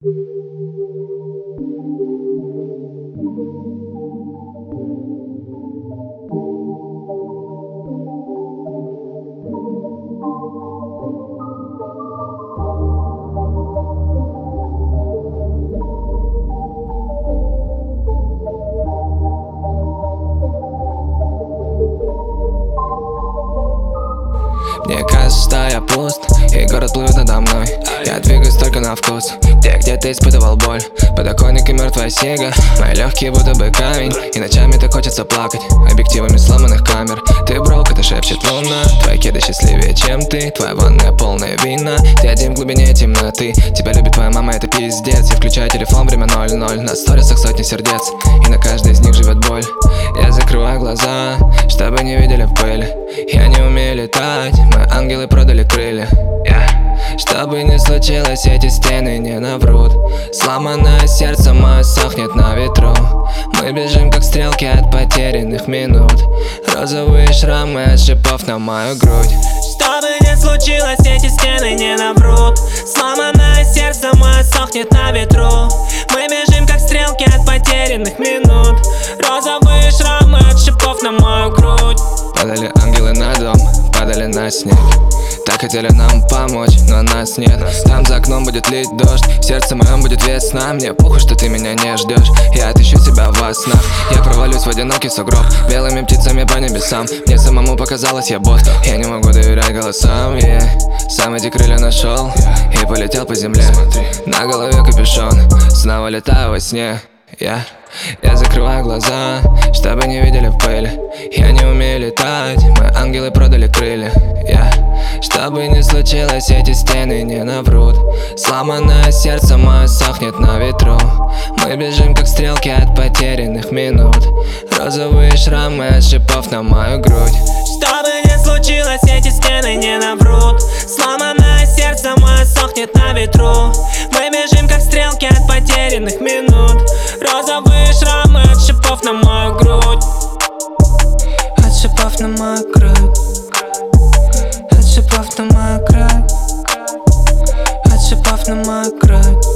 Мне кажется, что я пуст, и город плывет надо мной. Я двигаюсь только на вкус, где ты испытывал боль. Подоконник и мертвая сига, мои легкие будто бы камень. И ночами так хочется плакать объективами сломанных камер. Ты брок, это шепчет луна, твои кеды счастливее, чем ты. Твоя ванная полная вина, ты один в глубине темноты. Тебя любит твоя мама, это пиздец. Я включаю телефон, время 00, на сторисах сотни сердец, и на каждой из них живет боль. Я закрываю глаза, чтобы не видели в пыли. Я не умею летать, мои ангелы продали крылья. Чтобы не случилось, эти стены не наврут. Сломанное сердце мое сохнет на ветру. Мы бежим как стрелки от потерянных минут. Розовые шрамы от шипов на мою грудь. Чтобы не случилось, эти стены не наврут. Сломанное сердце мое сохнет на ветру. Мы бежим как стрелки от потерянных минут. Розовые шрамы от шипов на мою грудь. Падали ангелы на дом, падали на снег. Так хотели нам помочь, но нас нет. Там за окном будет лить дождь, в сердце моем будет весна. Мне похуй, что ты меня не ждешь, я отыщу тебя во снах. Я провалюсь в одинокий сугроб, белыми птицами по небесам. Мне самому показалось, я бот, я не могу доверять голосам. Сам эти крылья нашел и полетел по земле. На голове капюшон, снова летаю во сне. Я закрываю глаза, чтобы не видели в пыли. Я не умею летать, мои ангелы продали крылья. Чтобы не случилось, эти стены не наврут. Сломанное сердце мое сохнет на ветру. Мы бежим как стрелки от потерянных минут. Розовые шрамы от шипов на мою грудь. Чтобы не случилось, эти стены не наврут. Сломанное сердце мое сохнет на ветру. Мы бежим как стрелки от потерянных минут. Розовые шрамы от шипов на мою грудь. От шипов на мою грудь. От шипов на мою грудь. От шипов на мою грудь.